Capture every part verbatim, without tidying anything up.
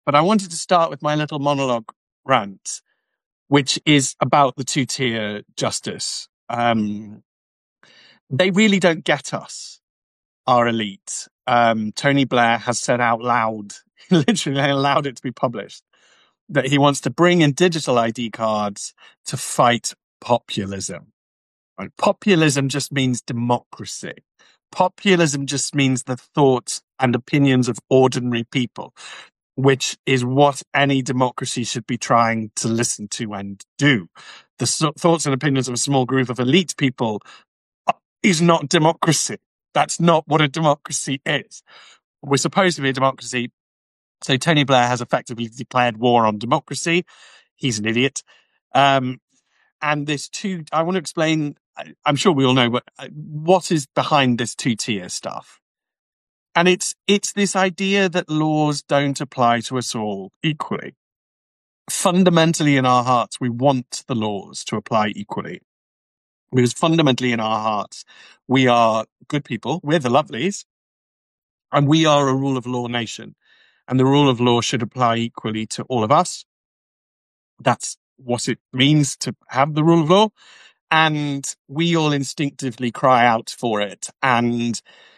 But I wanted to start with my little monologue rant, which is about the two-tier justice. Um, they really don't get us, our elite. Um, Tony Blair has said out loud, literally allowed it to be published, that he wants to bring in digital I D cards to fight populism. Right? Populism just means democracy. Populism just means the thoughts and opinions of ordinary people, which is what any democracy should be trying to listen to and do. The so- thoughts and opinions of a small group of elite people is not democracy. That's not what a democracy is. We're supposed to be a democracy. So Tony Blair has effectively declared war on democracy. He's an idiot. Um, and this two, I want to explain, I'm sure we all know, but what is behind this two-tier stuff? And it's it's this idea that laws don't apply to us all equally. Fundamentally in our hearts, we want the laws to apply equally. Because fundamentally in our hearts, we are good people, we're the lovelies, and we are a rule of law nation. And the rule of law should apply equally to all of us. That's what it means to have the rule of law. And we all instinctively cry out for it. And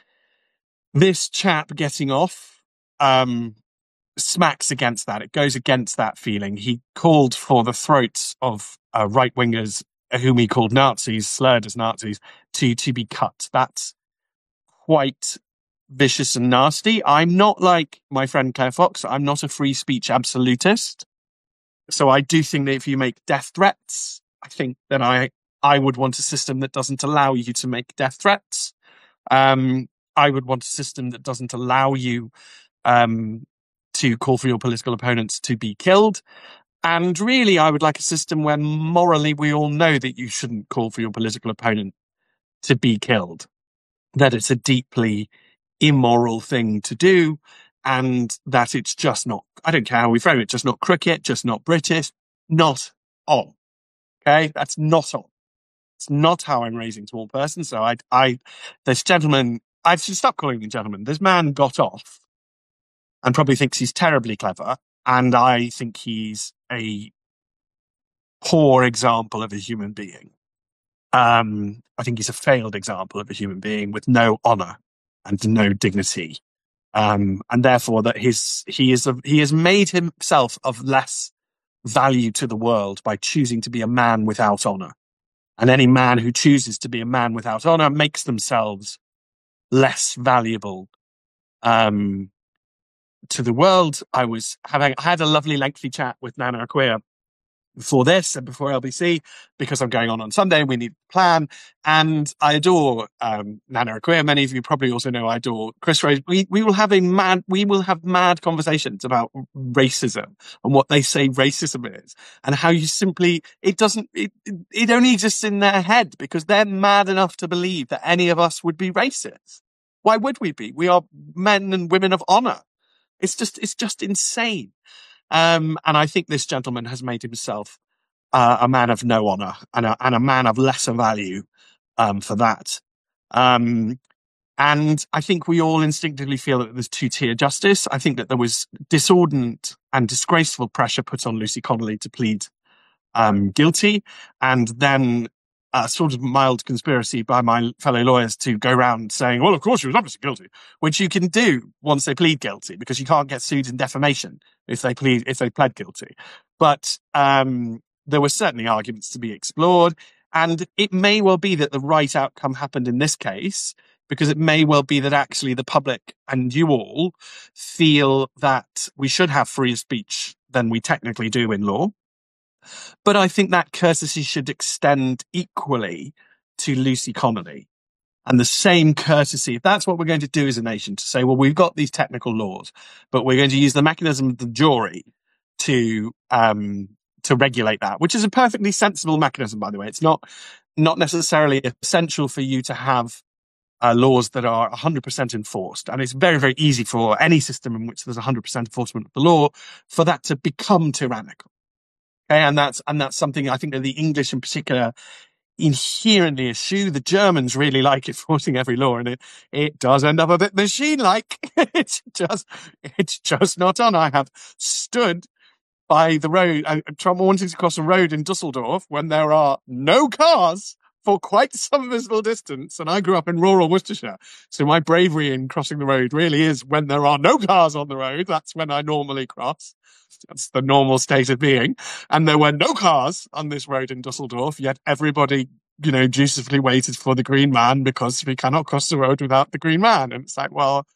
this chap getting off um, smacks against that. It goes against that feeling. He called for the throats of uh, right-wingers, whom he called Nazis, slurred as Nazis, to, to be cut. That's quite vicious and nasty. I'm not like my friend Claire Fox. I'm not a free speech absolutist. So I do think that if you make death threats, I think that I, I would want a system that doesn't allow you to make death threats. Um, I would want a system that doesn't allow you um, to call for your political opponents to be killed. And really, I would like a system where morally we all know that you shouldn't call for your political opponent to be killed, that it's a deeply immoral thing to do, and that it's just not, I don't care how we frame it, just not cricket, just not British, not on. Okay? That's not on. It's not how I'm raising small person. So I, I, this gentleman, I should stop calling him gentleman. This man got off and probably thinks he's terribly clever. And I think he's a poor example of a human being. Um, I think he's a failed example of a human being with no honor and no dignity. Um, and therefore that his, he is, a, he has made himself of less value to the world by choosing to be a man without honor. And any man who chooses to be a man without honor makes themselves less valuable, um, to the world. I was having, I had a lovely lengthy chat with Nana Akua before this and before L B C, because I'm going on on Sunday. We need a plan. And I adore, um, Nana Akua. Many of you probably also know I adore Chris Rose. We, we will have a mad, we will have mad conversations about racism and what they say racism is and how you simply, it doesn't, it, it only exists in their head because they're mad enough to believe that any of us would be racist. Why would we be? We are men and women of honor. It's just, it's just insane. Um, and I think this gentleman has made himself uh, a man of no honor and a, and a man of lesser value um, for that. Um, and I think we all instinctively feel that there's two-tier justice. I think that there was disordinate and disgraceful pressure put on Lucy Connolly to plead um, guilty, and then a sort of mild conspiracy by my fellow lawyers to go around saying, well, of course, she was obviously guilty, which you can do once they plead guilty because you can't get sued in defamation if they plead, if they pled guilty. But, um, there were certainly arguments to be explored, and it may well be that the right outcome happened in this case because it may well be that actually the public and you all feel that we should have freer speech than we technically do in law. But I think that courtesy should extend equally to Lucy Connolly. And the same courtesy, if that's what we're going to do as a nation, to say, well, we've got these technical laws, but we're going to use the mechanism of the jury to um, to regulate that, which is a perfectly sensible mechanism, by the way. It's not not necessarily essential for you to have uh, laws that are one hundred percent enforced. And it's very, very easy for any system in which there's one hundred percent enforcement of the law for that to become tyrannical. Okay, and that's and that's something I think that the English in particular inherently eschew. The Germans really like enforcing every law, and it, it does end up a bit machine-like. it's just, it's just not on. I have stood by the road, uh, Trump wanting to cross a road in Dusseldorf when there are no cars for quite some visible distance. And I grew up in rural Worcestershire. So my bravery in crossing the road really is when there are no cars on the road. That's when I normally cross. That's the normal state of being. And there were no cars on this road in Dusseldorf, yet everybody, you know, dutifully waited for the green man because we cannot cross the road without the green man. And it's like, well,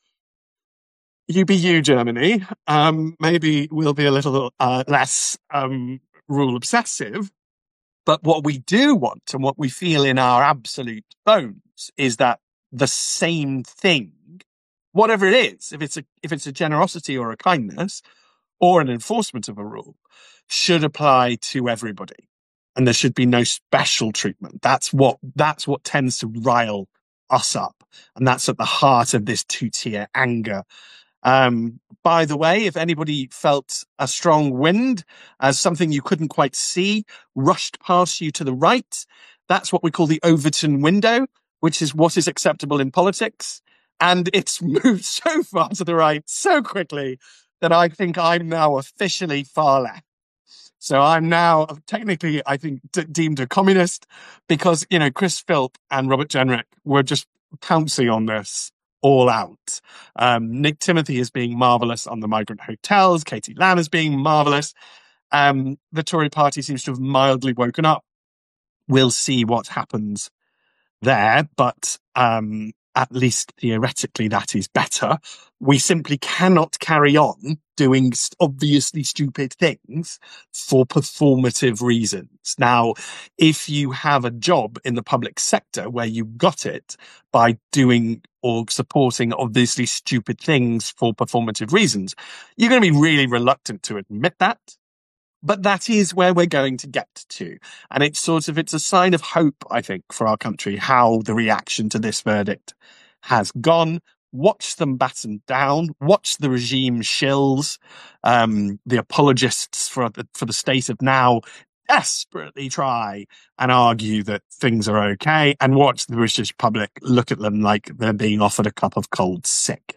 you be you, Germany. Um, maybe we'll be a little uh, less um, rule obsessive. But what we do want and what we feel in our absolute bones is that the same thing, whatever it is, if it's a if it's a generosity or a kindness or an enforcement of a rule, should apply to everybody, and there should be no special treatment. That's what that's what tends to rile us up, and that's at the heart of this two-tier anger. Um, by the way, if anybody felt a strong wind as something you couldn't quite see rushed past you to the right, that's what we call the Overton window, which is what is acceptable in politics. And it's moved so far to the right so quickly that I think I'm now officially far left. So I'm now technically, I think, d- deemed a communist because, you know, Chris Philp and Robert Jenrick were just pouncing on this all out. Um, Nick Timothy is being marvellous on the migrant hotels. Katie Lamb is being marvellous. Um, the Tory party seems to have mildly woken up. We'll see what happens there, but um, at least theoretically that is better. We simply cannot carry on doing obviously stupid things for performative reasons. Now, if you have a job in the public sector where you got it by doing or supporting obviously stupid things for performative reasons, you're going to be really reluctant to admit that. But that is where we're going to get to. And it's sort of, it's a sign of hope, I think, for our country, how the reaction to this verdict has gone. Watch them batten down, watch the regime shills, um, the apologists for the, for the state of now desperately try and argue that things are okay, and watch the British public look at them like they're being offered a cup of cold sick.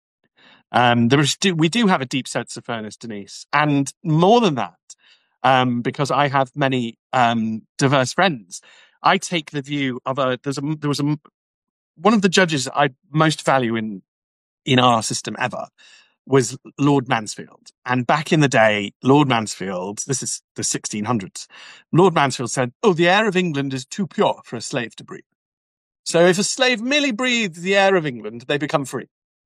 Um, there is, we do have a deep sense of fairness, Denise. And more than that, um, because I have many um, diverse friends, I take the view of a, there's a, there was a, one of the judges I most value in, in our system ever was Lord Mansfield. And back in the day, Lord Mansfield, this is the sixteen hundreds, Lord Mansfield said, oh, the air of England is too pure for a slave to breathe. So if a slave merely breathes the air of England, they become free.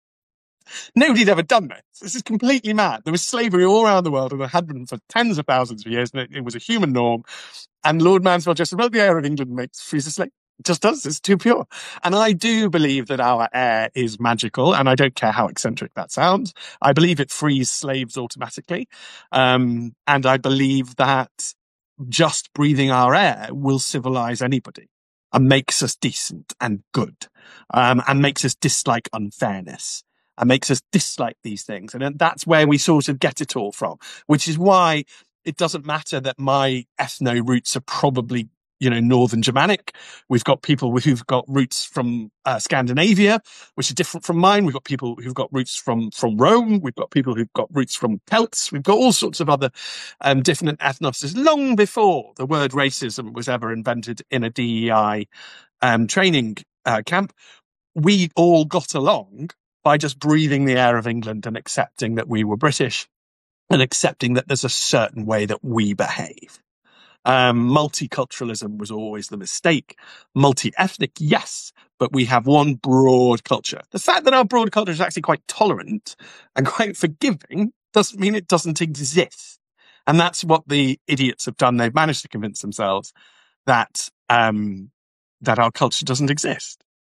Nobody'd ever done this. This is completely mad. There was slavery all around the world, and there had been for tens of thousands of years, and it, it was a human norm. And Lord Mansfield just said, well, the air of England makes frees a slave. It just does. It's too pure. And I do believe that our air is magical, and I don't care how eccentric that sounds. I believe it frees slaves automatically. Um, and I believe that just breathing our air will civilize anybody and makes us decent and good, um, and makes us dislike unfairness. And makes us dislike these things. And that's where we sort of get it all from, which is why it doesn't matter that my ethno roots are probably, you know, Northern Germanic. We've got people who've got roots from uh, Scandinavia, which are different from mine. We've got people who've got roots from, from Rome. We've got people who've got roots from Celts. We've got all sorts of other um, different ethnoses long before the word racism was ever invented in a D E I um, training uh, camp. We all got along by just breathing the air of England and accepting that we were British and accepting that there's a certain way that we behave. Um, multiculturalism was always the mistake. Multi-ethnic, yes, but we have one broad culture. The fact that our broad culture is actually quite tolerant and quite forgiving doesn't mean it doesn't exist. And that's what the idiots have done. They've managed to convince themselves that, um, that our culture doesn't exist.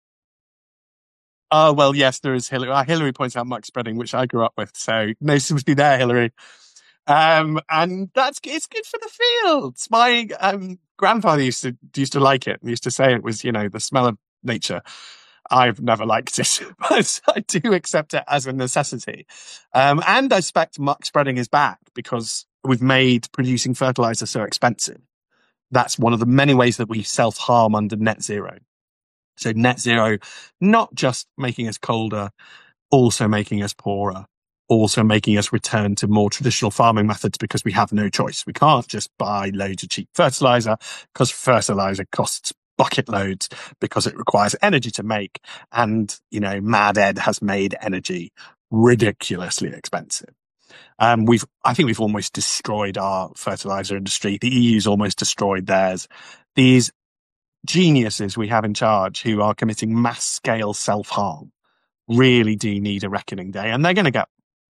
Oh, well, yes, there is Hillary. Uh, Hillary points out muck spreading, which I grew up with. So no sympathy there, Hillary. Um, and that's, it's good for the fields. My, um, grandfather used to, used to like it. He used to say it was, you know, the smell of nature. I've never liked it, but I do accept it as a necessity. Um, and I suspect muck spreading is back because we've made producing fertilizer so expensive. That's one of the many ways that we self-harm under net zero. So net zero, not just making us colder, also making us poorer, also making us return to more traditional farming methods because we have no choice. We can't just buy loads of cheap fertilizer because fertilizer costs bucket loads because it requires energy to make. And, you know, Mad Ed has made energy ridiculously expensive. Um, we've, I think we've almost destroyed our fertilizer industry. The E U's almost destroyed theirs. These geniuses we have in charge who are committing mass scale self-harm really do need a reckoning day, and they're going to go.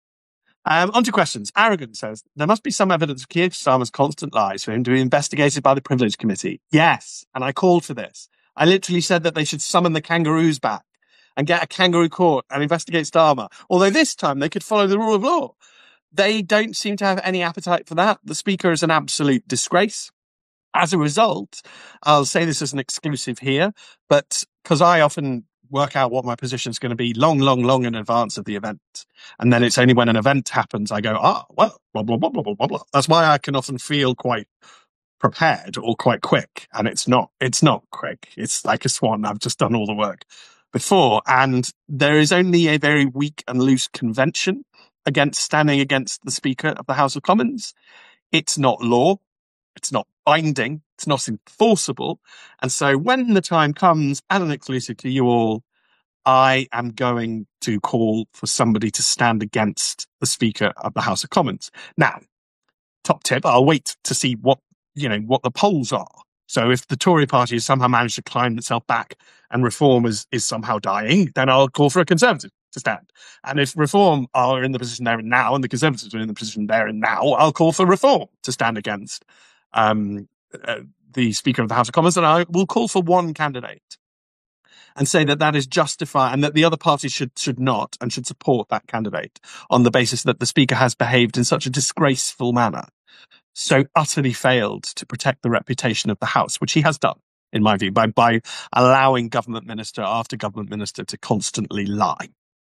Um, on to questions. Arrogant says, there must be some evidence of Keir Starmer's constant lies for him to be investigated by the Privilege Committee. Yes, and I called for this. I literally said that they should summon the kangaroos back and get a kangaroo court and investigate Starmer. Although this time they could follow the rule of law. They don't seem to have any appetite for that. The Speaker is an absolute disgrace. As a result, I'll say this as an exclusive here, but because I often work out what my position is going to be long, long, long in advance of the event. And then it's only when an event happens, I go, ah, well, blah, blah, blah, blah, blah, blah, blah. That's why I can often feel quite prepared or quite quick. And it's not, it's not quick. It's like a swan. I've just done all the work before. And there is only a very weak and loose convention against standing against the Speaker of the House of Commons. It's not law. It's not binding. It's not enforceable. And so when the time comes, as an exclusive to you all, I am going to call for somebody to stand against the Speaker of the House of Commons. Now, top tip, I'll wait to see what, you know, what the polls are. So if the Tory party has somehow managed to climb itself back and Reform is, is somehow dying, then I'll call for a Conservative to stand. And if Reform are in the position they're in now and the Conservatives are in the position they're in now, I'll call for Reform to stand against um, uh, the Speaker of the House of Commons, and I will call for one candidate and say that that is justified and that the other party should should not and should support that candidate on the basis that the Speaker has behaved in such a disgraceful manner, so utterly failed to protect the reputation of the House, which he has done, in my view, by, by allowing government minister after government minister to constantly lie.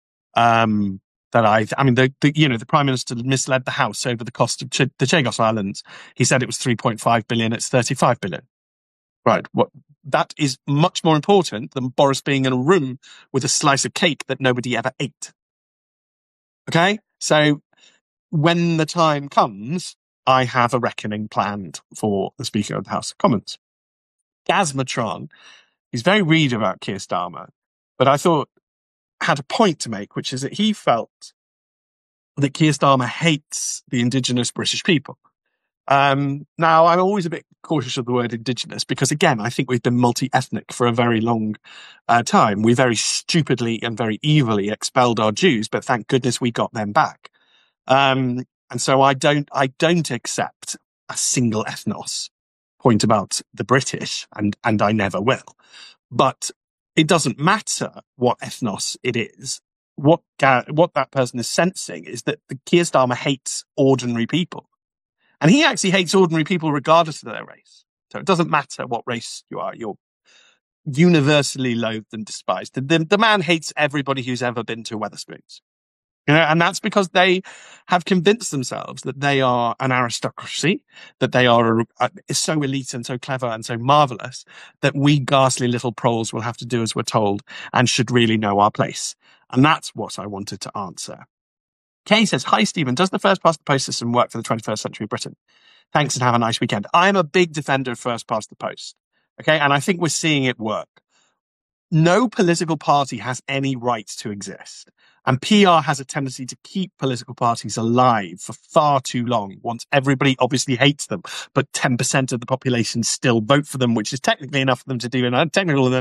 Um, that I, I mean, the, the, you know, the Prime Minister misled the House over the cost of Ch- the Chagos Islands. He said it was three point five billion, it's thirty-five billion. Right. What, that is much more important than Boris being in a room with a slice of cake that nobody ever ate. Okay? So when the time comes, I have a reckoning planned for the Speaker of the House of Commons. Gazmatron is very read about Keir Starmer, but I thought had a point to make, which is that he felt that Keir Starmer hates the indigenous British people. Um, now, I'm always a bit cautious of the word indigenous because, again, I think we've been multi-ethnic for a very long uh, time. We very stupidly and very evilly expelled our Jews, but thank goodness we got them back. Um, and so I don't, I don't accept a single ethnos point about the British, and, and I never will. But it doesn't matter what ethnos it is. What, what that person is sensing is that the Keir Starmer hates ordinary people. And he actually hates ordinary people regardless of their race. So it doesn't matter what race you are. You're universally loathed and despised. The, the, the man hates everybody who's ever been to Wetherspoons. You know, and that's because they have convinced themselves that they are an aristocracy, that they are uh, so elite and so clever and so marvelous that we ghastly little proles will have to do as we're told and should really know our place. And that's what I wanted to answer. Kay says, hi, Stephen. Does the first past the post system work for the twenty-first century Britain? Thanks and have a nice weekend. I'm a big defender of first past the post. Okay. And I think we're seeing it work. No political party has any right to exist. And P R has a tendency to keep political parties alive for far too long once everybody obviously hates them, but ten percent of the population still vote for them, which is technically enough for them to do an technical.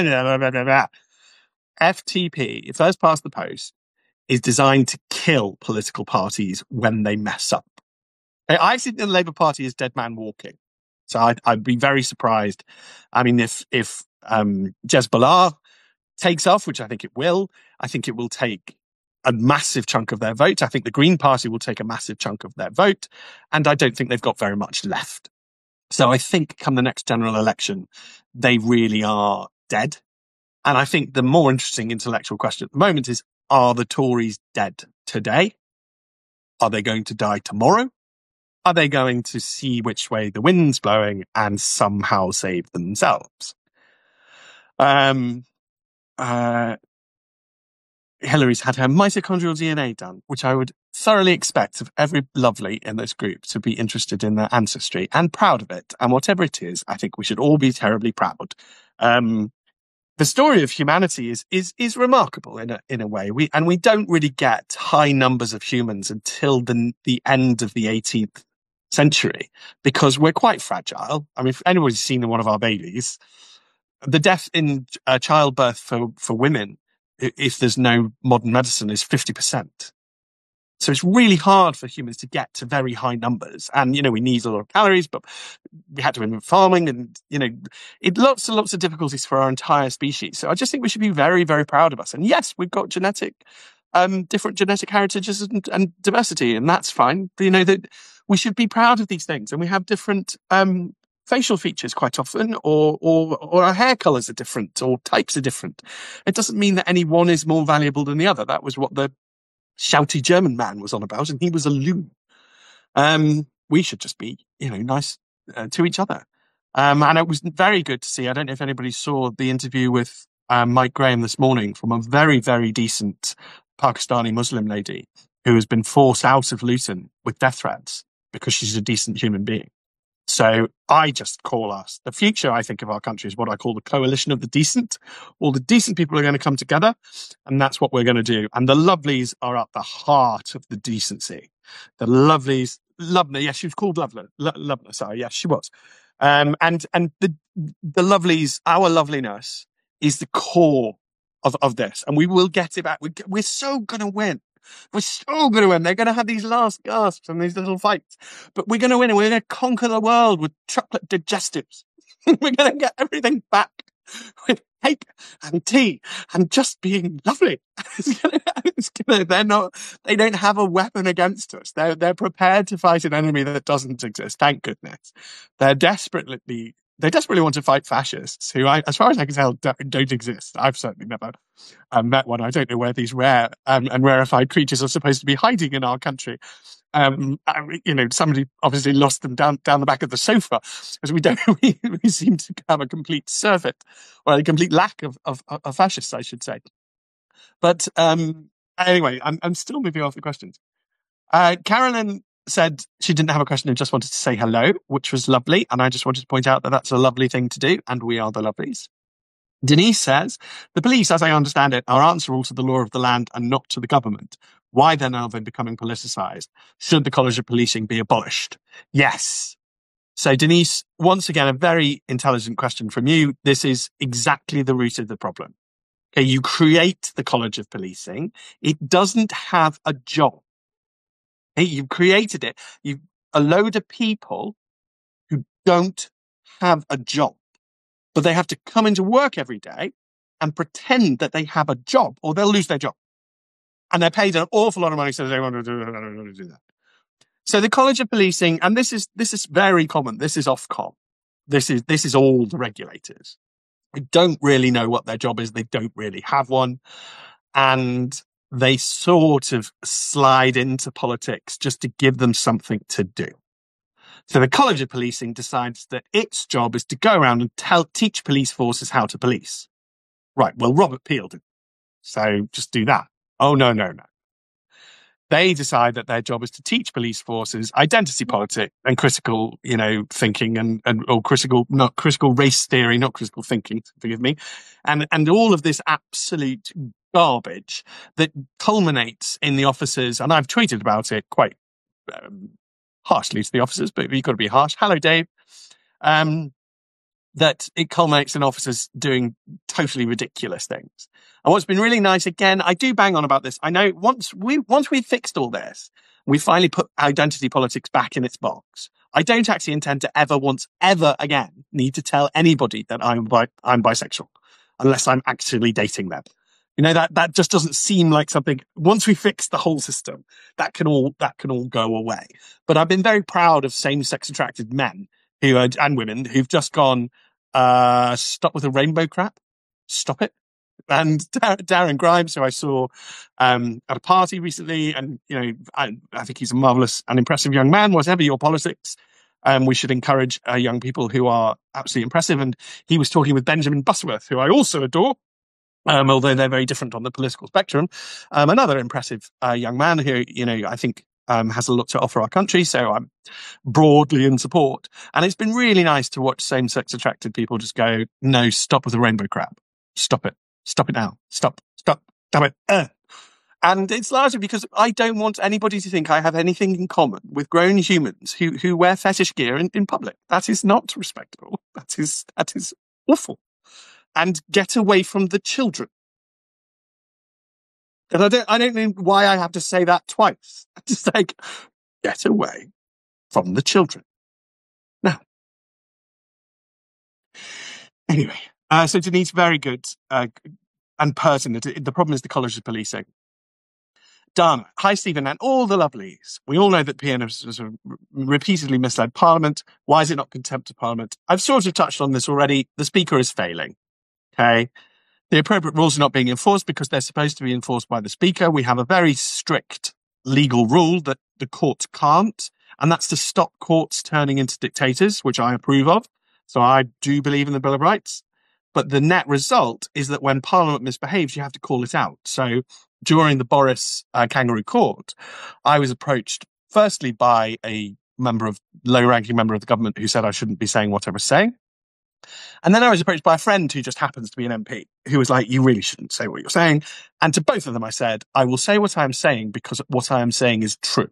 F T P, first past the post, is designed to kill political parties when they mess up. I think the Labour Party is dead man walking. So I'd, I'd be very surprised. I mean, if if um, Hezbollah takes off, which I think it will, I think it will take a massive chunk of their vote. I think the Green Party will take a massive chunk of their vote. And I don't think they've got very much left. So I think come the next general election, they really are dead. And I think the more interesting intellectual question at the moment is, are the Tories dead today? Are they going to die tomorrow? are they going to see which way the wind's blowing and somehow save themselves? Um, uh, Hillary's had her mitochondrial D N A done, which I would thoroughly expect of every lovely in this group to be interested in their ancestry and proud of it. And whatever it is, I think we should all be terribly proud. Um, the story of humanity is is is remarkable in a in a way. We and we don't really get high numbers of humans until the the end of the eighteenth century because we're quite fragile. I mean, if anybody's seen one of our babies, the death in uh, childbirth for for women, if there's no modern medicine, is fifty percent. So it's really hard for humans to get to very high numbers. And, you know, we need a lot of calories, but we had to invent farming and, you know, it lots and lots of difficulties for our entire species. So I just think we should be very, very proud of us. And yes, we've got genetic, um, different genetic heritages and, and diversity, and that's fine. But, you know, that we should be proud of these things. And we have different, um, facial features quite often, or, or, or our hair colors are different, or types are different. It doesn't mean that any one is more valuable than the other. That was what the shouty German man was on about, and he was a loon. Um, we should just be, you know, nice uh, to each other. Um, and it was very good to see. I don't know if anybody saw the interview with um, Mike Graham this morning from a very, very decent Pakistani Muslim lady who has been forced out of Luton with death threats because she's a decent human being. So I just call us, the future, I think, of our country is what I call the coalition of the decent. All the decent people are going to come together, and that's what we're going to do. And the lovelies are at the heart of the decency. The lovelies, Lubna, yes, she was called Lovely, L- Lubna, sorry, yes, she was. Um, and and the the lovelies, our loveliness is the core of, of this, and we will get it back. We, we're so going to win. We're so going to win. They're going to have these last gasps and these little fights. But we're going to win, and we're going to conquer the world with chocolate digestives. We're going to get everything back with cake and tea and just being lovely. It's gonna, it's gonna, they're not, they don't have a weapon against us. They're, they're prepared to fight an enemy that doesn't exist. Thank goodness. They're desperately, they desperately want to fight fascists who, I, as far as I can tell, don't, don't exist. I've certainly never um, met one. I don't know where these rare um, and rarefied creatures are supposed to be hiding in our country. Um, I, you know, somebody obviously lost them down down the back of the sofa, because we don't. We, we seem to have a complete surfeit, or a complete lack of of, of fascists, I should say. But um, anyway, I'm I'm still moving off the questions. Uh, Carolyn said she didn't have a question and just wanted to say hello, which was lovely, and I just wanted to point out that that's a lovely thing to do, and we are the lovelies. Denise says, the police, as I understand it, are answerable to the law of the land and not to the government. Why then are they becoming politicised? Should the College of Policing be abolished? Yes. So, Denise, once again, a very intelligent question from you. This is exactly the root of the problem. Okay, you create the College of Policing. It doesn't have a job. Okay, you've created it. You've a load of people who don't have a job, but they have to come into work every day and pretend that they have a job, or they'll lose their job. And they're paid an awful lot of money, so they want to do, they want to do that. So the College of Policing, and this is this is very common. This is Ofcom. This is this is all the regulators. They don't really know what their job is. They don't really have one, and they sort of slide into politics just to give them something to do. So the College of Policing decides that its job is to go around and tell teach police forces how to police. Right. Well, Robert Peel did, so just do that. Oh, no, no, no. They decide that their job is to teach police forces identity politics and critical, you know, thinking and, and or critical, not critical race theory, not critical thinking, forgive me. And, and all of this absolute garbage that culminates in the officers. And I've tweeted about it quite um, harshly to the officers, but you've got to be harsh. Hello, Dave. Um, that it culminates in officers doing totally ridiculous things. And what's been really nice, again, I do bang on about this. I know once we, once we've fixed all this, we finally put identity politics back in its box. I don't actually intend to ever once, ever again need to tell anybody that I'm bi- I'm bisexual, unless I'm actually dating them. You know, that, that just doesn't seem like something, once we fix the whole system, that can all, that can all go away. But I've been very proud of same-sex attracted men who are, and women who've just gone, uh, stop with the rainbow crap. Stop it. And Dar- Darren Grimes, who I saw um, at a party recently, and you know, I, I think he's a marvelous and impressive young man. Whatever your politics, um, we should encourage uh, young people who are absolutely impressive. And he was talking with Benjamin Butterworth, who I also adore. Um, although they're very different on the political spectrum, um, another impressive uh, young man who, you know, I think um, has a lot to offer our country. So I'm broadly in support. And it's been really nice to watch same-sex attracted people just go, no, stop with the rainbow crap. Stop it. Stop it now. Stop. Stop. Stop it. Uh. And it's largely because I don't want anybody to think I have anything in common with grown humans who, who wear fetish gear in, in public. That is not respectable. That is, that is awful. And get away from the children. And I don't, I don't know why I have to say that twice. Just like, get away from the children. Now, anyway, uh, so Denise, very good uh, and pertinent. The problem is the College of Policing. Done. Hi, Stephen, and all the lovelies. We all know that P N has sort of repeatedly misled Parliament. Why is it not contempt of Parliament? I've sort of touched on this already. The Speaker is failing. Okay. The appropriate rules are not being enforced because they're supposed to be enforced by the Speaker. We have a very strict legal rule that the courts can't, and that's to stop courts turning into dictators, which I approve of. So I do believe in the Bill of Rights. But the net result is that when Parliament misbehaves, you have to call it out. So during the Boris uh, Kangaroo Court, I was approached firstly by a member of, low-ranking member of the government who said I shouldn't be saying what I was saying. And then I was approached by a friend who just happens to be an M P, who was like, you really shouldn't say what you're saying. And to both of them, I said, I will say what I am saying because what I am saying is true.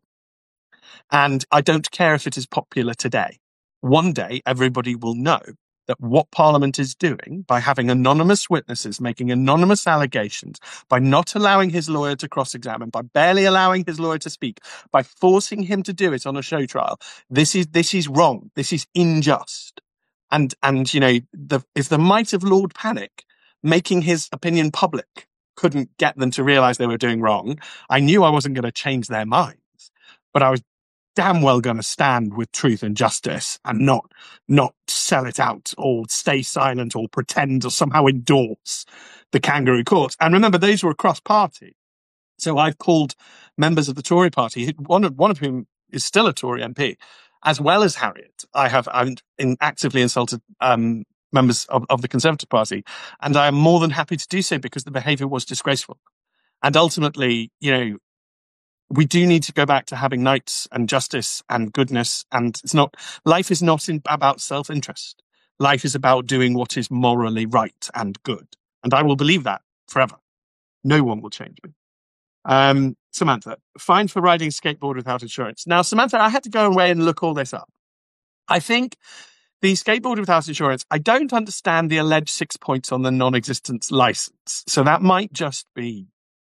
And I don't care if it is popular today. One day, everybody will know that what Parliament is doing by having anonymous witnesses making anonymous allegations, by not allowing his lawyer to cross-examine, by barely allowing his lawyer to speak, by forcing him to do it on a show trial. This is, this is wrong. This is unjust. And, and, you know, the, if the might of Lord Panic making his opinion public couldn't get them to realize they were doing wrong, I knew I wasn't going to change their minds, but I was damn well going to stand with truth and justice and not, not sell it out or stay silent or pretend or somehow endorse the Kangaroo Court. And remember, those were across party. So I've called members of the Tory party, one of, one of whom is still a Tory M P, as well as Harriet. I have I've in, actively insulted um, members of, of the Conservative Party, and I am more than happy to do so because the behaviour was disgraceful. And ultimately, you know, we do need to go back to having knights and justice and goodness. And it's not, life is not in, about self-interest. Life is about doing what is morally right and good. And I will believe that forever. No one will change me. Um, Samantha, fined for riding a skateboard without insurance. Now, Samantha, I had to go away and look all this up. I think the skateboard without insurance, I don't understand the alleged six points on the non-existence license. So that might just be,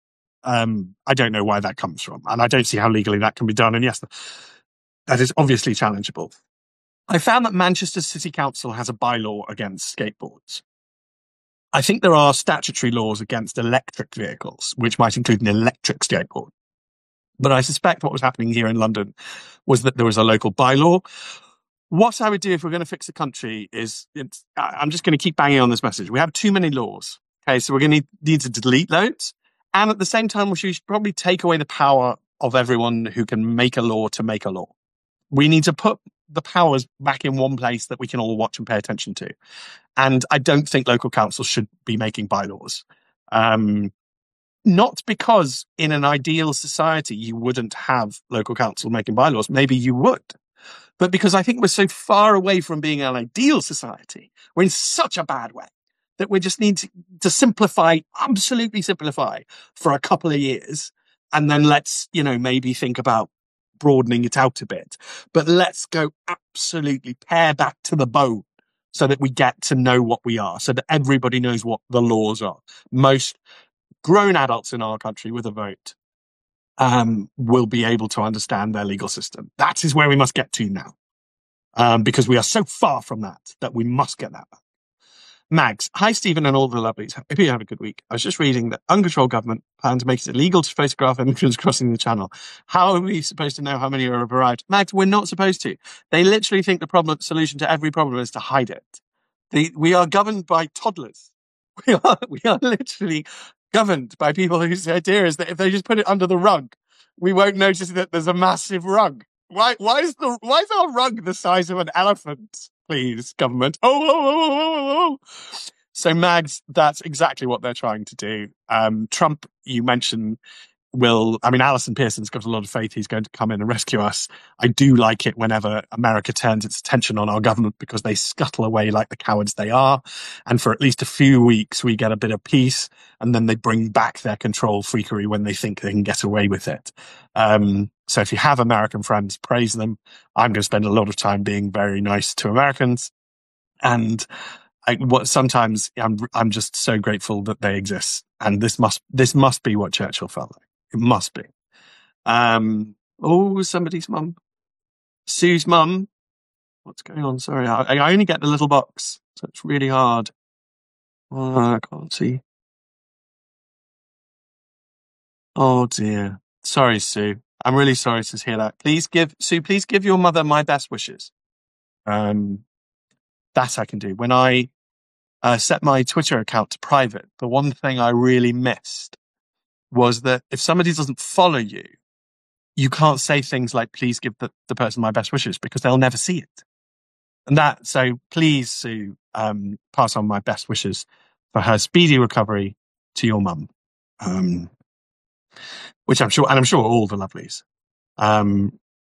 um, I don't know why that comes from. And I don't see how legally that can be done. And yes, that is obviously challengeable. I found that Manchester City Council has a bylaw against skateboards. I think there are statutory laws against electric vehicles, which might include an electric skateboard. But I suspect what was happening here in London was that there was a local bylaw. What I would do if we're going to fix the country is, it's, I'm just going to keep banging on this message. We have too many laws. Okay, so we're going to need, need to delete loads. And at the same time, we should probably take away the power of everyone who can make a law to make a law. We need to put the powers back in one place that we can all watch and pay attention to. And I don't think local councils should be making bylaws. Um, not because in an ideal society you wouldn't have local council making bylaws. Maybe you would. But because I think we're so far away from being an ideal society, we're in such a bad way that we just need to, to simplify, absolutely simplify for a couple of years. And then let's, you know, maybe think about broadening it out a bit. But let's go absolutely pare back to the bone so that we get to know what we are, so that everybody knows what the laws are. Most grown adults in our country with a vote um, will be able to understand their legal system. That is where we must get to now, um, because we are so far from that, that we must get that back. Mags, hi Stephen and all the lovelies. Hope you have a good week. I was just reading that uncontrolled government plan to make it illegal to photograph immigrants crossing the channel. How are we supposed to know how many have arrived? Mags, we're not supposed to. They literally think the problem, solution to every problem is to hide it. They, we are governed by toddlers. We are, we are literally governed by people whose idea is that if they just put it under the rug, we won't notice that there's a massive rug. Why, why is the, why is our rug the size of an elephant? Please, government. Oh, oh, oh, oh, oh, oh. So, Mags, that's exactly what they're trying to do. Um, Trump, you mentioned, will, I mean, Alison Pearson's got a lot of faith he's going to come in and rescue us. I do like it whenever America turns its attention on our government because they scuttle away like the cowards they are. And for at least a few weeks, we get a bit of peace, and then they bring back their control freakery when they think they can get away with it. Um, so if you have American friends, praise them. I'm going to spend a lot of time being very nice to Americans. And I, what sometimes I'm, I'm just so grateful that they exist. And this must, this must be what Churchill felt like. It must be. Um, oh, somebody's mum. Sue's mum. What's going on? Sorry, I, I only get the little box, so it's really hard. Oh, I can't see. Oh dear. Sorry, Sue. I'm really sorry to hear that. Please give, Sue, please give your mother my best wishes. Um, that I can do. When I uh, set my Twitter account to private, the one thing I really missed was that if somebody doesn't follow you, you can't say things like, please give the, the person my best wishes, because they'll never see it. And that, so please, Sue, um, pass on my best wishes for her speedy recovery to your mum. Um, which I'm sure, and I'm sure all the lovelies. Um,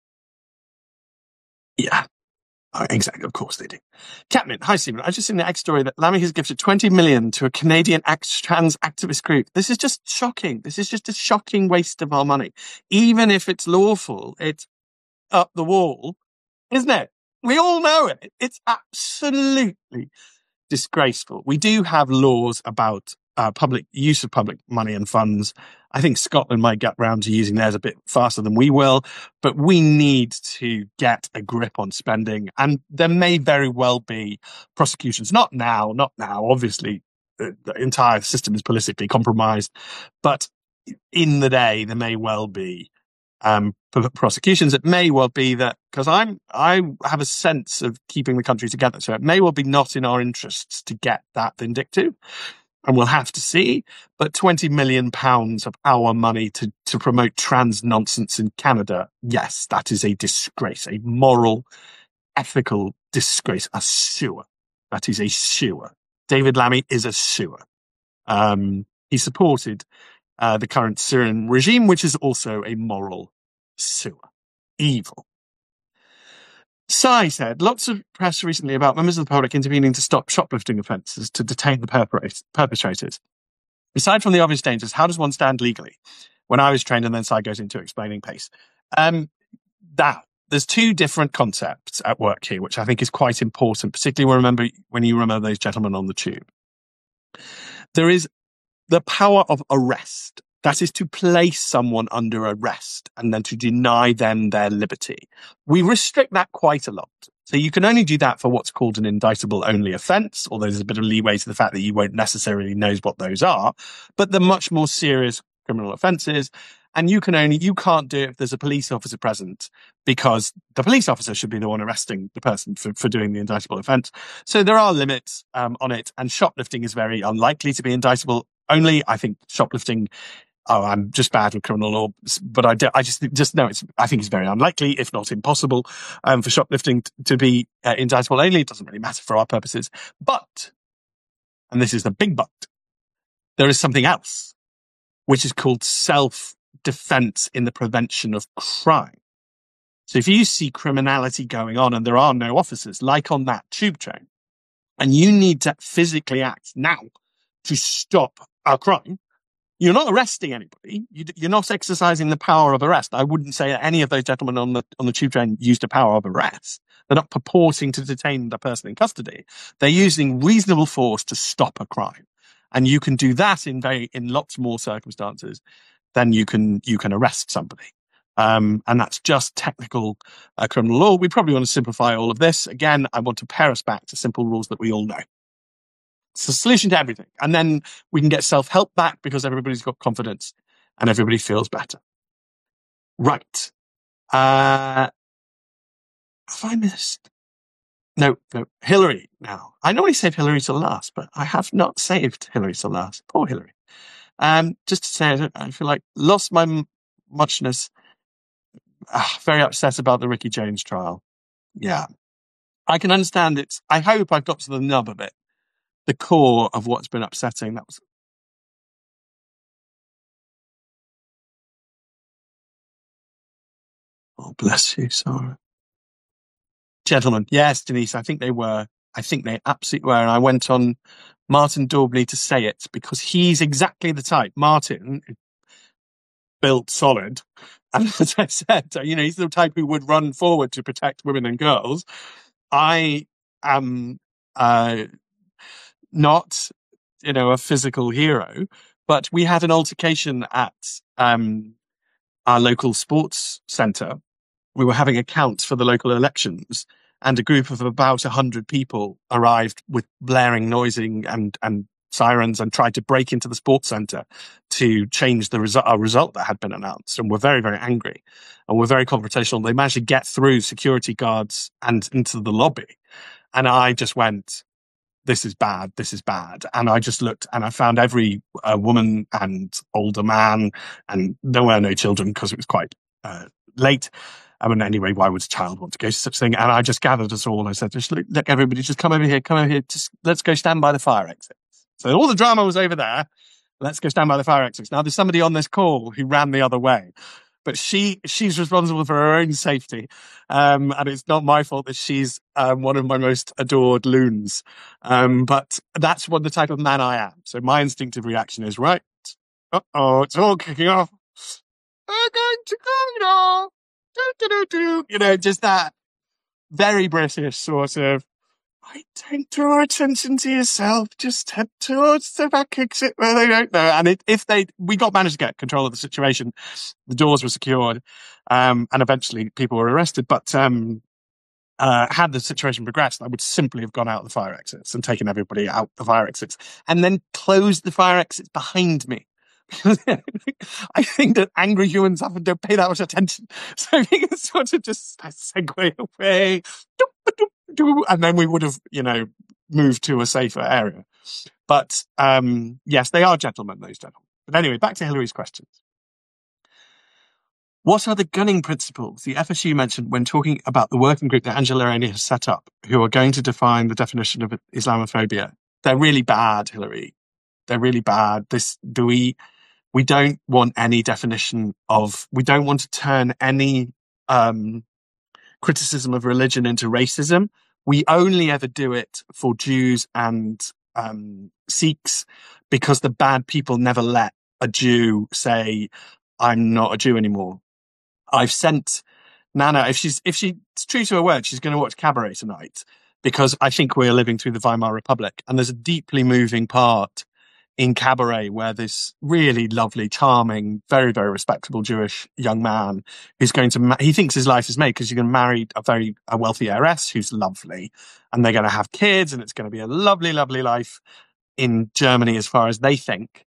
yeah. Oh, exactly. Of course they do. Catmint, hi Stephen. I just seen the X story that Lammy has gifted twenty million to a Canadian act- trans activist group. This is just shocking. This is just a shocking waste of our money. Even if it's lawful, it's up the wall, isn't it? We all know it. It's absolutely disgraceful. We do have laws about uh, public use of public money and funds. I think Scotland might get round to using theirs a bit faster than we will, but we need to get a grip on spending. And there may very well be prosecutions. Not now, not now. Obviously, the, the entire system is politically compromised. But in the day, there may well be um, prosecutions. It may well be that, because I'm, I have a sense of keeping the country together. So it may well be not in our interests to get that vindictive. And we'll have to see. But twenty million pounds of our money to, to promote trans nonsense in Canada, yes, that is a disgrace, a moral, ethical disgrace, a sewer. That is a sewer. David Lammy is a sewer. Um, he supported uh, the current Syrian regime, which is also a moral sewer. Evil. Sai said, lots of press recently about members of the public intervening to stop shoplifting offences to detain the perpetrators. Aside from the obvious dangers, how does one stand legally? When I was trained, and then Sai goes into explaining pace. Um, that there's two different concepts at work here, which I think is quite important, particularly when, remember, when you remember those gentlemen on the tube. There is the power of arrest. That is to place someone under arrest and then to deny them their liberty. We restrict that quite a lot. So you can only do that for what's called an indictable only offence, although there's a bit of leeway to the fact that you won't necessarily know what those are, but the much more serious criminal offences. And you can only, you can't do it if there's a police officer present, because the police officer should be the one arresting the person for, for doing the indictable offence. So there are limits um, on it, and shoplifting is very unlikely to be indictable only. I think shoplifting, oh, I'm just bad with criminal law, but I, do, I just just know it's. I think it's very unlikely, if not impossible, um, for shoplifting t- to be uh, indictable only. It doesn't really matter for our purposes. But, and this is the big but, there is something else, which is called self-defense in the prevention of crime. So if you see criminality going on and there are no officers, like on that tube train, and you need to physically act now to stop a crime, you're not arresting anybody. You, you're not exercising the power of arrest. I wouldn't say that any of those gentlemen on the on the tube train used a power of arrest. They're not purporting to detain the person in custody. They're using reasonable force to stop a crime, and you can do that in very in lots more circumstances than you can you can arrest somebody. Um, and that's just technical uh, criminal law. We probably want to simplify all of this. Again, I want to pair us back to simple rules that we all know. It's the solution to everything. And then we can get self-help back because everybody's got confidence and everybody feels better. Right. Uh, have I missed? No, no, Hillary now. I normally save Hillary to last, but I have not saved Hillary to last. Poor Hillary. Um, just to say, I, don't, I feel like lost my m- muchness. Ah, very upset about the Ricky Jones trial. Yeah. I can understand it. I hope I've got to the nub of it. The core of what's been upsetting. That was. Oh, bless you. Sorry. Gentlemen. Yes, Denise, I think they were. I think they absolutely were. And I went on Martin Daubney to say it because he's exactly the type. Martin, built solid. And as I said, you know, he's the type who would run forward to protect women and girls. I am uh, not, you know, a physical hero, but we had an altercation at um, our local sports centre. We were having accounts for the local elections, and a group of about a hundred people arrived with blaring, noising, and and sirens, and tried to break into the sports centre to change the result, a result that had been announced, and were very, very angry, and were very confrontational. They managed to get through security guards and into the lobby, and I just went, "This is bad. This is bad." And I just looked, and I found every uh, woman and older man, and there were no children because it was quite uh, late. I mean, anyway, why would a child want to go to such a thing? And I just gathered us all. And I said, just look, look, everybody, just come over here, come over here. Just let's go stand by the fire exits. So all the drama was over there. Let's go stand by the fire exits. Now, there's somebody on this call who ran the other way, but she she's responsible for her own safety. Um, and it's not my fault that she's um, one of my most adored loons. Um, but that's what the type of man I am. So my instinctive reaction is, right, uh-oh, it's all kicking off. I'm going to go now. Do, do, do, do. You know, just that very British sort of, I don't draw attention to yourself, just head towards the back exit where they don't know. And it, if they, we got managed to get control of the situation. The doors were secured, um, and eventually people were arrested. But um, uh, had the situation progressed, I would simply have gone out the fire exits and taken everybody out the fire exits, and then closed the fire exits behind me. I think that angry humans often don't pay that much attention. So I think it's sort of just a segue away. And then we would have, you know, moved to a safer area. But um, yes, they are gentlemen, those gentlemen. But anyway, back to Hillary's questions. What are the gunning principles the F S U mentioned when talking about the working group that Angela Rayner has set up, who are going to define the definition of Islamophobia? They're really bad, Hillary. They're really bad. This, do we... We don't want any definition of, we don't want to turn any um, criticism of religion into racism. We only ever do it for Jews and um, Sikhs because the bad people never let a Jew say, I'm not a Jew anymore. I've sent Nana, if she's, if she's true to her word, she's going to watch Cabaret tonight because I think we're living through the Weimar Republic, and there's a deeply moving part in Cabaret, where this really lovely, charming, very, very respectable Jewish young man who's going to, ma- he thinks his life is made because he's going to marry a very a wealthy heiress who's lovely, and they're going to have kids, and it's going to be a lovely, lovely life in Germany as far as they think.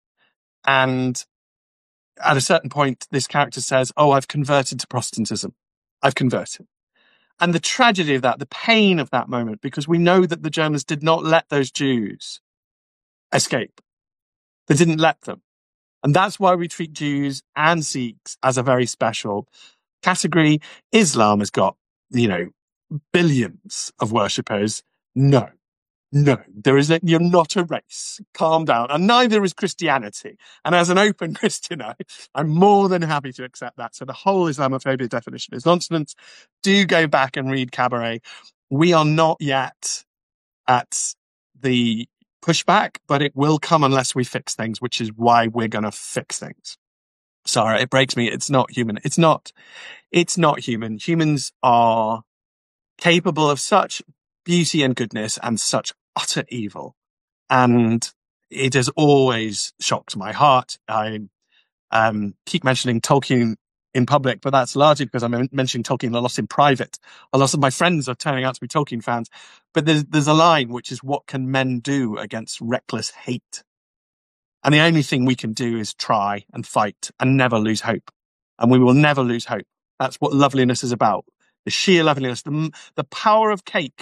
And at a certain point, this character says, oh, I've converted to Protestantism. I've converted. And the tragedy of that, the pain of that moment, because we know that the Germans did not let those Jews escape. They didn't let them. And that's why we treat Jews and Sikhs as a very special category. Islam has got, you know, billions of worshippers. No, no, there is a, you're not a race. Calm down. And neither is Christianity. And as an open Christian, I, I'm more than happy to accept that. So the whole Islamophobia definition is nonsense. Do go back and read Cabaret. We are not yet at the pushback, but it will come unless we fix things, which is why we're going to fix things. Sorry, it breaks me. It's not human. It's not, it's not human. Humans are capable of such beauty and goodness and such utter evil. And it has always shocked my heart. I um, keep mentioning Tolkien in public, but that's largely because I'm mentioning Tolkien a lot in private. A lot of my friends are turning out to be Tolkien fans. But there's, there's a line, which is, what can men do against reckless hate? And the only thing we can do is try and fight and never lose hope. And we will never lose hope. That's what loveliness is about. The sheer loveliness, the, the power of cake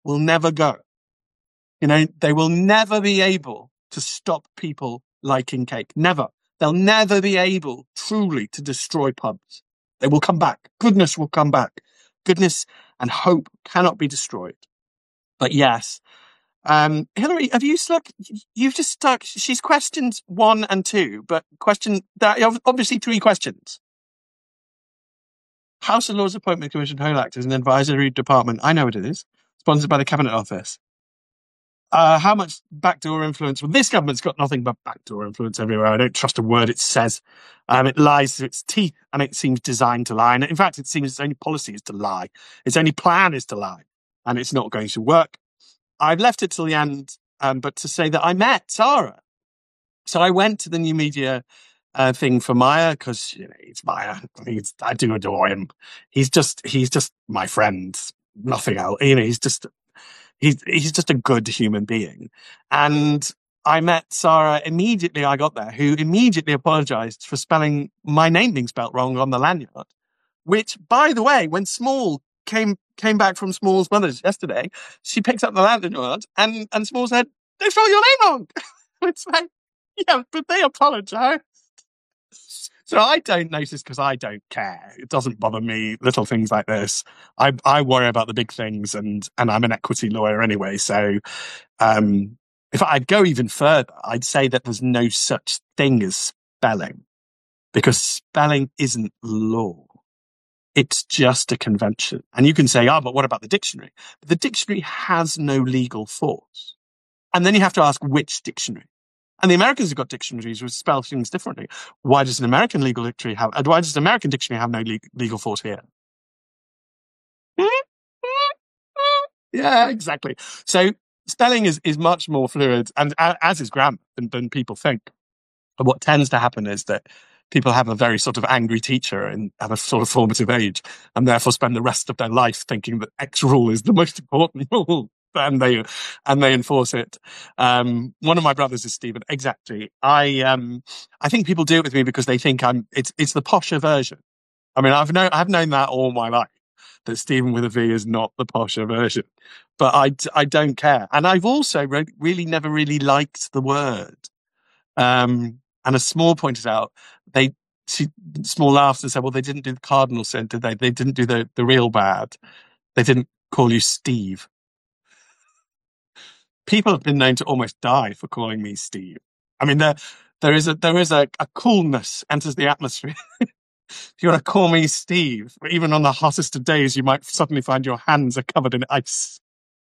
will never go. You know, they will never be able to stop people liking cake. Never. They'll never be able truly to destroy pubs. They will come back. Goodness will come back. Goodness and hope cannot be destroyed. But yes, um, Hilary, have you stuck? You've just stuck. She's questions one and two, but question that obviously three questions. House of Lords Appointment Commission Poll Act is an advisory department. I know what it is. Sponsored by the Cabinet Office. Uh, how much backdoor influence? Well, this government's got nothing but backdoor influence everywhere. I don't trust a word it says. Um, it lies to its teeth, and it seems designed to lie. And in fact, it seems its only policy is to lie. Its only plan is to lie, and it's not going to work. I've left it till the end, um, but to say that I met Sarah. So I went to the new media uh, thing for Maya because you know it's Maya. He's, I do adore him. He's just he's just my friend. Nothing else. You know, he's just. He's he's just a good human being. And I met Sarah immediately I got there, who immediately apologised for spelling my name being spelt wrong on the lanyard. Which, by the way, when Small came came back from Small's mother's yesterday, she picked up the lanyard and, and Small said, "They spelled your name wrong." It's like, yeah, but they apologised. So I don't notice because I don't care. It doesn't bother me, little things like this. I I worry about the big things, and and I'm an equity lawyer anyway. So um, if I'd go even further, I'd say that there's no such thing as spelling, because spelling isn't law. It's just a convention. And you can say, oh, but what about the dictionary? But the dictionary has no legal force. And then you have to ask which dictionary. And the Americans have got dictionaries which spell things differently. Why does an American legal dictionary have? Why does an American dictionary have no le- legal force here? Yeah, exactly. So spelling is is much more fluid, and uh, as is grammar, than, than people think. And what tends to happen is that people have a very sort of angry teacher and have a sort of formative age, and therefore spend the rest of their life thinking that X rule is the most important rule. And they and they enforce it. Um, one of my brothers is Stephen. Exactly. I um, I think people do it with me because they think I'm. It's it's the posher version. I mean, I've known I've known that all my life, that Stephen with a V is not the posher version. But I I don't care. And I've also re- really never really liked the word. Um, and as Small pointed out, they she, Small laughed and said, "Well, they didn't do the cardinal sin, did they? They didn't do the the real bad. They didn't call you Steve." People have been known to almost die for calling me Steve. I mean, there there is a there is a, a coolness enters the atmosphere. If you want to call me Steve, even on the hottest of days, you might suddenly find your hands are covered in ice.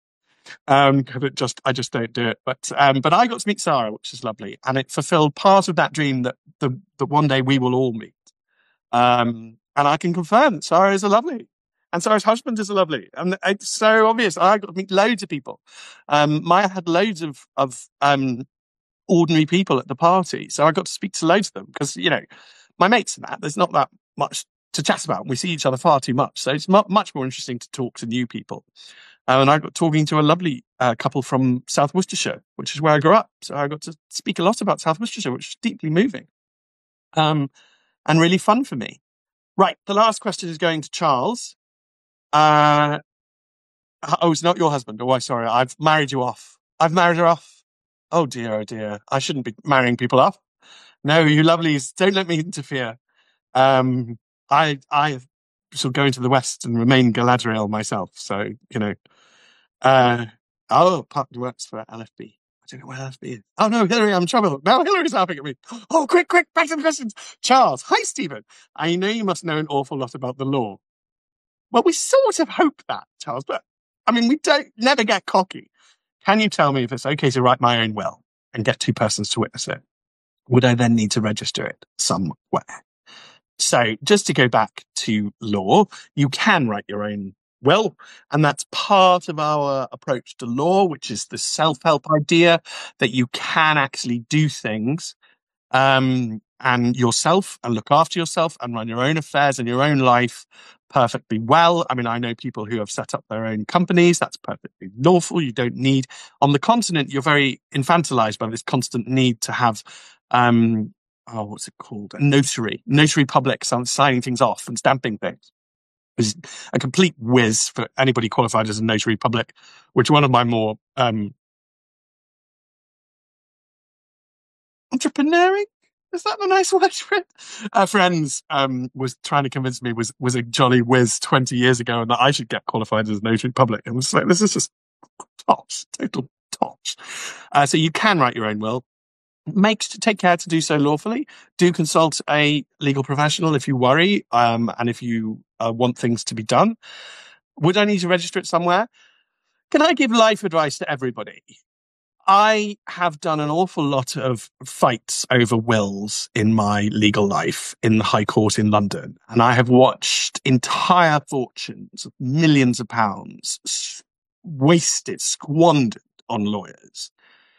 Um, it just I just don't do it. But um, but I got to meet Sarah, which is lovely, and it fulfilled part of that dream that the that one day we will all meet. Um, and I can confirm that Sarah is a lovely. And Sarah's husband is lovely. And it's so obvious. I got to meet loads of people. Um, Maya had loads of, of um, ordinary people at the party. So I got to speak to loads of them because, you know, my mates and that, there's not that much to chat about. We see each other far too much. So it's mu- much more interesting to talk to new people. Uh, and I got talking to a lovely uh, couple from South Worcestershire, which is where I grew up. So I got to speak a lot about South Worcestershire, which is deeply moving um, and really fun for me. Right. The last question is going to Charles. Uh, oh, it's not your husband. Oh, I'm sorry. I've married you off. I've married her off. Oh dear, oh dear. I shouldn't be marrying people off. No, you lovelies, don't let me interfere. Um, I, I shall go into the West and remain Galadriel myself. So, you know, uh, oh, partly works for L F B. I don't know where L F B is. Oh no, Hilary, I'm in trouble. Now Hilary's laughing at me. Oh, quick, quick, back to the questions. Charles, hi, Stephen. I know you must know an awful lot about the law. Well, we sort of hope that, Charles, but I mean, we don't never get cocky. Can you tell me if it's okay to write my own will and get two persons to witness it? Would I then need to register it somewhere? So just to go back to law, you can write your own will, and that's part of our approach to law, which is the self-help idea that you can actually do things um, and yourself and look after yourself and run your own affairs and your own life perfectly well. I mean, I know people who have set up their own companies. That's perfectly lawful. You don't need, on the continent, you're very infantilized by this constant need to have, um, oh, what's it called? A notary, notary public, signing things off and stamping things. is a complete whiz for anybody qualified as a notary public, which one of my more um, entrepreneuring, is that a nice word for it? Uh, friends um, was trying to convince me was was a jolly whiz twenty years ago, and that I should get qualified as a notary public. And was like, this is just tops, total tops. Uh, so you can write your own will. Make take care to do so lawfully. Do consult a legal professional if you worry, um, and if you uh, want things to be done. Would I need to register it somewhere? Can I give life advice to everybody? I have done an awful lot of fights over wills in my legal life in the High Court in London, and I have watched entire fortunes, millions of pounds, wasted, squandered on lawyers.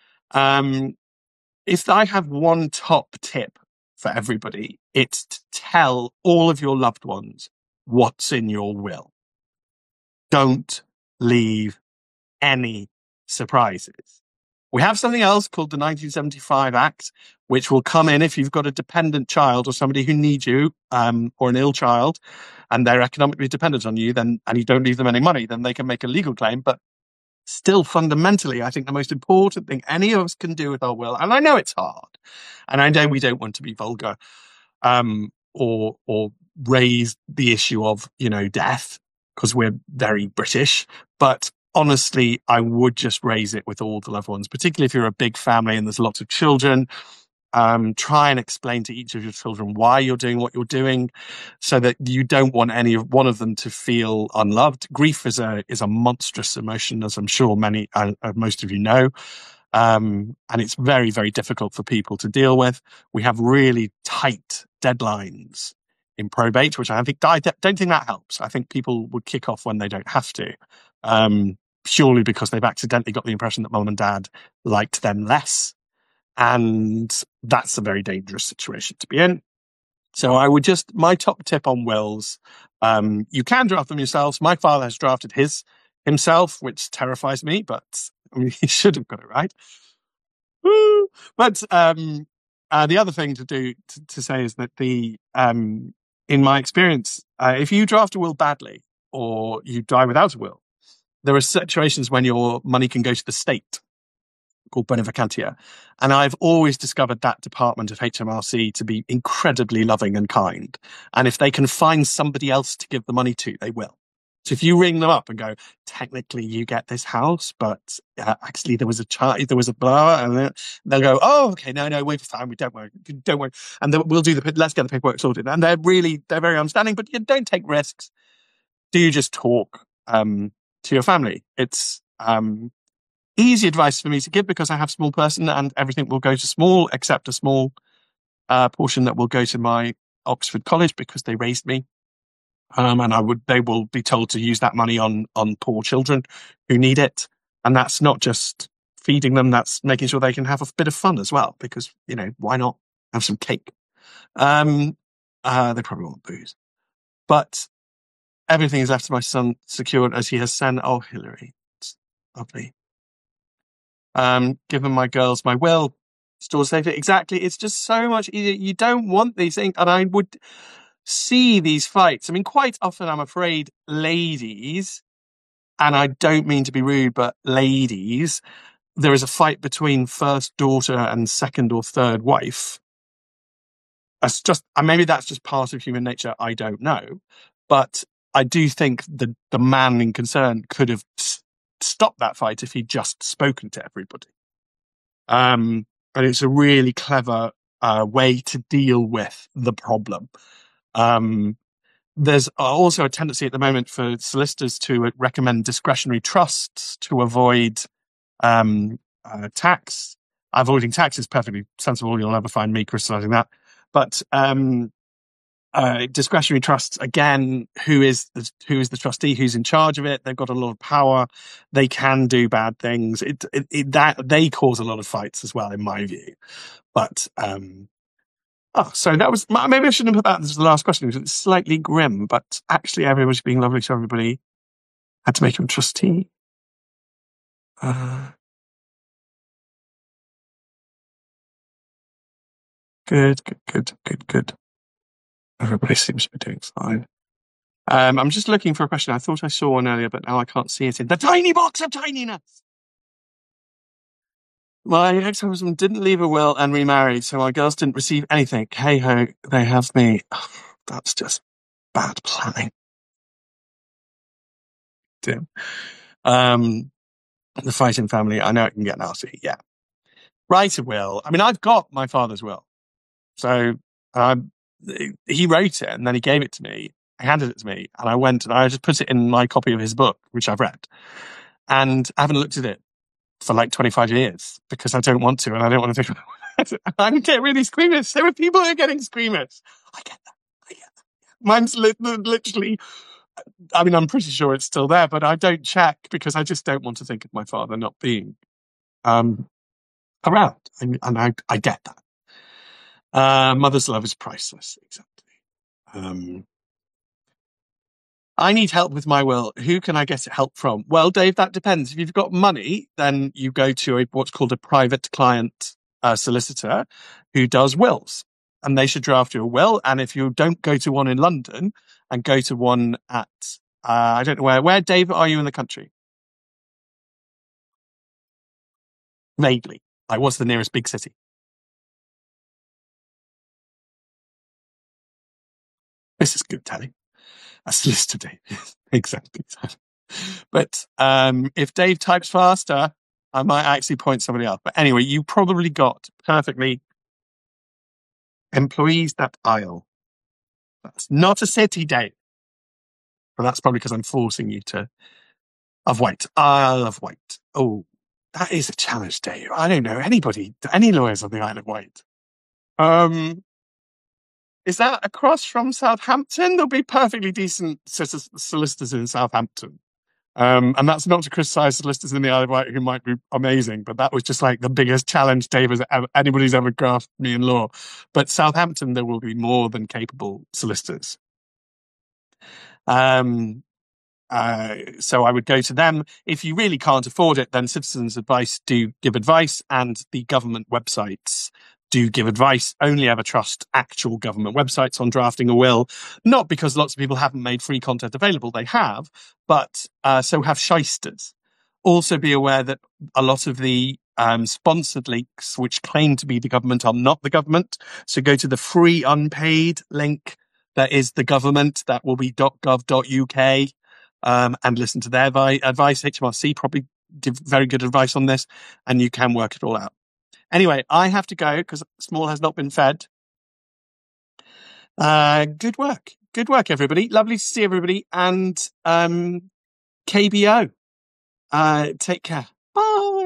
Um, if I have one top tip for everybody, it's to tell all of your loved ones what's in your will. Don't leave any surprises. We have something else called the nineteen seventy-five Act, which will come in if you've got a dependent child or somebody who needs you, um, or an ill child, and they're economically dependent on you, then and you don't leave them any money, then they can make a legal claim. But still, fundamentally, I think the most important thing any of us can do with our will, and I know it's hard, and I know we don't want to be vulgar, um, or or raise the issue of, you know, death, because we're very British, but honestly, I would just raise it with all the loved ones, particularly if you're a big family and there's lots of children. Um, try and explain to each of your children why you're doing what you're doing, so that you don't want any of one of them to feel unloved. Grief is a is a monstrous emotion, as I'm sure many, uh, most of you know, um, and it's very, very difficult for people to deal with. We have really tight deadlines in probate, which I think I don't think that helps. I think people would kick off when they don't have to. Um, purely because they've accidentally got the impression that mum and dad liked them less. And that's a very dangerous situation to be in. So I would just, my top tip on wills, um, you can draft them yourselves. My father has drafted his himself, which terrifies me, but I mean, he should have got it right. Woo! But um, uh, the other thing to do, to, to say is that the, um, in my experience, uh, if you draft a will badly or you die without a will, there are situations when your money can go to the state, called beneficantia. And I've always discovered that department of H M R C to be incredibly loving and kind. And if they can find somebody else to give the money to, they will. So if you ring them up and go, technically you get this house, but uh, actually there was a child, there was a blah, and they'll go, oh, okay, no, no, we're fine, we don't worry, don't worry. And we'll do the, let's get the paperwork sorted. And they're really, they're very understanding, but you don't take risks. Do you just talk um, to your family? It's, um, easy advice for me to give because I have a small person and everything will go to small, except a small uh, portion that will go to my Oxford College because they raised me. Um, and I would, they will be told to use that money on, on poor children who need it. And that's not just feeding them, that's making sure they can have a bit of fun as well, because, you know, why not have some cake? Um, uh, they probably want booze, but everything is left to my son secured as he has sent. Oh, Hillary, it's lovely. Um, given my girls my will, store safely. Exactly. It's just so much easier. You don't want these things. And I would see these fights. I mean, quite often, I'm afraid, ladies, and I don't mean to be rude, but ladies, there is a fight between first daughter and second or third wife. That's just, and maybe that's just part of human nature. I don't know. But I do think the, the man in concern could have stop that fight if he'd just spoken to everybody. Um, and it's a really clever uh, way to deal with the problem. Um, there's also a tendency at the moment for solicitors to recommend discretionary trusts to avoid um, uh, tax. Avoiding tax is perfectly sensible. You'll never find me criticising that. But um, Uh, discretionary trusts, again, who is the, who is the trustee, who's in charge of it? They've got a lot of power. They can do bad things. It, it, it that they cause a lot of fights as well, in my view. But um, oh, so that was maybe I shouldn't have put that as the last question because it's slightly grim. But actually, everybody's being lovely to everybody. Had to make him a trustee. Uh, good, good, good, good, good. Everybody seems to be doing fine. Um, I'm just looking for a question. I thought I saw one earlier, but now I can't see it in the tiny box of tininess. My ex-husband didn't leave a will and remarried, so my girls didn't receive anything. Hey ho, they have me. That's just bad planning. Tim. Um, the fighting family, I know it can get nasty. Yeah. Write a will. I mean, I've got my father's will. So um, he wrote it and then he gave it to me. He handed it to me and I went and I just put it in my copy of his book, which I've read. And I haven't looked at it for like twenty-five years because I don't want to and I don't want to think about it. I get really squeamish. There are people who are getting squeamish. I get that. I get that. Mine's li- literally, I mean, I'm pretty sure it's still there, but I don't check because I just don't want to think of my father not being um, around. And, and I, I get that. Uh, mother's love is priceless. Exactly. Um, I need help with my will. Who can I get help from? Well, Dave, that depends. If you've got money, then you go to a, what's called a private client uh, solicitor who does wills, and they should draft you a will. And if you don't go to one in London and go to one at, uh, I don't know where, where, Dave, are you in the country? Vaguely. Like, what's the nearest big city? This is good, Tally. A solicitor, Dave. Exactly. But um, if Dave types faster, I might actually point somebody else. But anyway, you probably got perfectly employees that aisle. That's not a city, Dave. But that's probably because I'm forcing you to. Of Wight. Isle of Wight. Oh, that is a challenge, Dave. I don't know anybody, any lawyers on the Isle of Wight. Um, is that across from Southampton? There'll be perfectly decent solicitors in Southampton. Um, and that's not to criticise solicitors in the Isle of Wight who might be amazing, but that was just like the biggest challenge Dave has ever, anybody's ever grasped me in law. But Southampton, there will be more than capable solicitors. Um, uh, so I would go to them. If you really can't afford it, then Citizens Advice do give advice, and the government websites do give advice. Only ever trust actual government websites on drafting a will, not because lots of people haven't made free content available. They have, but uh, so have shysters. Also be aware that a lot of the um, sponsored links, which claim to be the government, are not the government. So go to the free unpaid link that is the government. That will be .gov dot U K. Um, and listen to their vi- advice. H M R C probably give very good advice on this, and you can work it all out. Anyway, I have to go because Small has not been fed. Uh, good work. Good work, everybody. Lovely to see everybody. And um, K B O. Uh, take care. Bye.